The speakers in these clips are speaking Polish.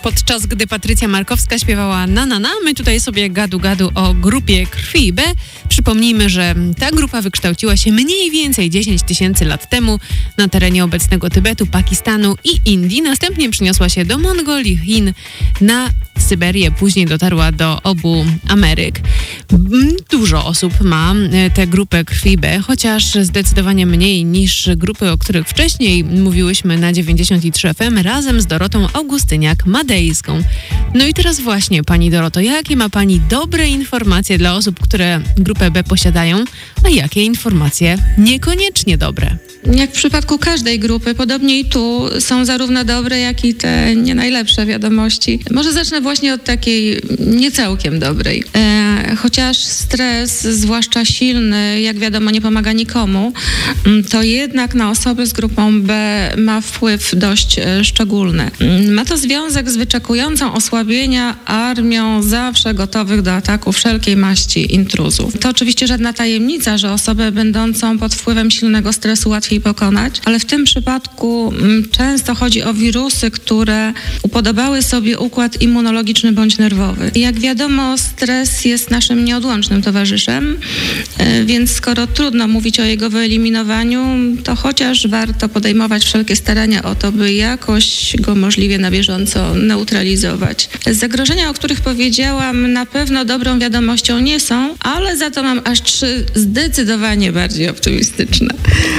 Podczas gdy Patrycja Markowska śpiewała na, my tutaj sobie gadu o grupie Krwi B. Przypomnijmy, że ta grupa wykształciła się mniej więcej 10 tysięcy lat temu na terenie obecnego Tybetu, Pakistanu i Indii. Następnie przeniosła się do Mongolii, Chin, na Syberię, później dotarła do obu Ameryk. Dużo osób ma tę grupę Krwi B, chociaż zdecydowanie mniej niż grupy, o których wcześniej mówiłyśmy na 93 FM razem z Dorotą Augustyniak-Madejską. No i teraz właśnie, pani Doroto, jakie ma pani dobre informacje dla osób, które grupę B posiadają, a jakie informacje niekoniecznie dobre? Jak w przypadku każdej grupy, podobnie i tu są zarówno dobre, jak i te nie najlepsze wiadomości. Może zacznę właśnie od takiej nie całkiem dobrej. Chociaż stres, zwłaszcza silny, jak wiadomo, nie pomaga nikomu, to jednak na osoby z grupą B ma wpływ dość szczególny. Ma to związek z wyczekującą osłabienia armią zawsze gotowych do ataku wszelkiej maści intruzów. To oczywiście żadna tajemnica, że osobę będącą pod wpływem silnego stresu łatwiej pokonać, ale w tym przypadku często chodzi o wirusy, które upodobały sobie układ immunologiczny bądź nerwowy. Jak wiadomo, stres jest naszym nieodłącznym towarzyszem, więc skoro trudno mówić o jego wyeliminowaniu, to chociaż warto podejmować wszelkie starania o to, by jakoś go możliwie na bieżąco neutralizować. Zagrożenia, o których powiedziałam, na pewno dobrą wiadomością nie są, ale za to mam aż 3 zdecydowanie bardziej optymistyczne.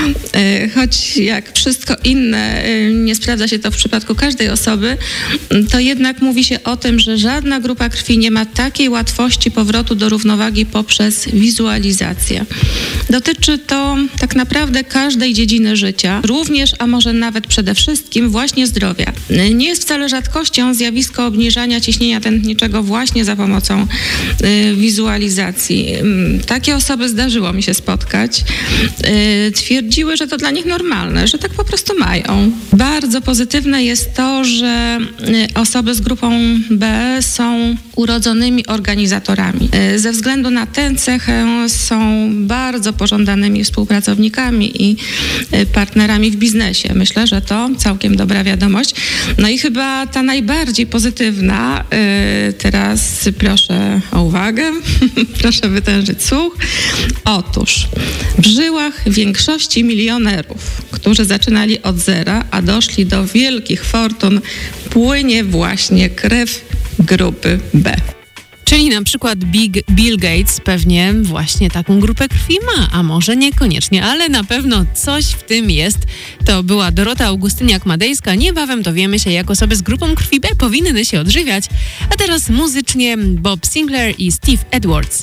Choć jak wszystko inne nie sprawdza się to w przypadku każdej osoby, to jednak mówi się o tym, że żadna grupa krwi nie ma takiej łatwości powrotu do równowagi poprzez wizualizację. Dotyczy to tak naprawdę każdej dziedziny życia, również, a może nawet przede wszystkim właśnie zdrowia. Nie jest wcale rzadkością zjawisko obniżania ciśnienia tętniczego właśnie za pomocą wizualizacji. Takie osoby zdarzyło mi się spotkać. Twierdziły, że to dla nich normalne, że tak po prostu mają. Bardzo pozytywne jest to, że osoby z grupą B są urodzonymi organizatorami. Ze względu na tę cechę są bardzo pożądanymi współpracownikami i partnerami w biznesie. Myślę, że to całkiem dobra wiadomość. No i chyba ta najbardziej pozytywna, teraz proszę o uwagę, proszę wytężyć słuch. Otóż w żyłach większości milionerów, którzy zaczynali od zera, a doszli do wielkich fortun, płynie właśnie krew grupy B. Czyli na przykład Bill Gates pewnie właśnie taką grupę krwi ma, a może niekoniecznie, ale na pewno coś w tym jest. To była Dorota Augustyniak-Madejska. Niebawem dowiemy się, jak osoby z grupą krwi B powinny się odżywiać. A teraz muzycznie Bob Sinclair i Steve Edwards.